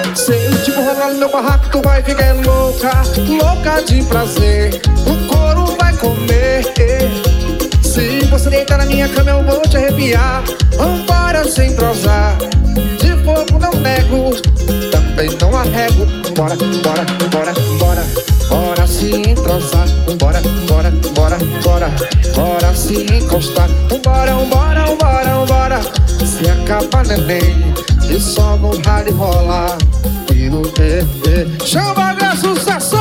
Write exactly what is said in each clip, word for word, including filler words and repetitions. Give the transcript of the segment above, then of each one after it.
Se eu te rolar no meu barraco, tu vai ficar louca, louca de prazer. O couro vai comer. Se você deitar na minha cama, eu vou te arrepiar. Vambora sem prosar, de fogo não nego, também não arrego. Bora, bora, bora, bora, bora se entrosar. Bora, bora, bora, bora, bora se encostar. Bora, bora, bora, bora, se acaba neném, e só no rally rolar. E no E, E, chama a sucesso!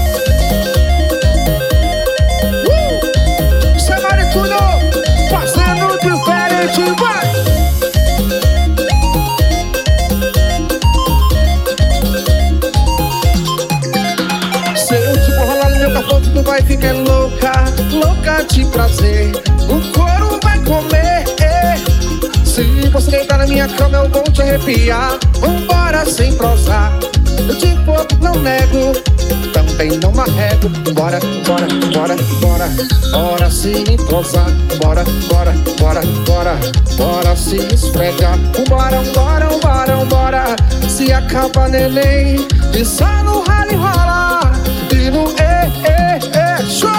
Uh! Cê maricudo, fazendo diferente, vai! Se eu te rolar no meu capô, tu vai ficar louca, louca de prazer. O couro vai comer. Se você deitar na minha cama, eu vou te arrepiar. Vambora sem prosar, eu de fogo não nego, também não arrego. Bora, bora, bora, bora, bora se entrosar. Bora, bora, bora, bora, bora se esfregar. Bora, bora, bora, bora, se acaba neném, e só no rally rola. E no E, E, E, show!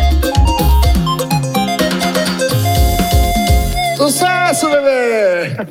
Sucesso, bebê!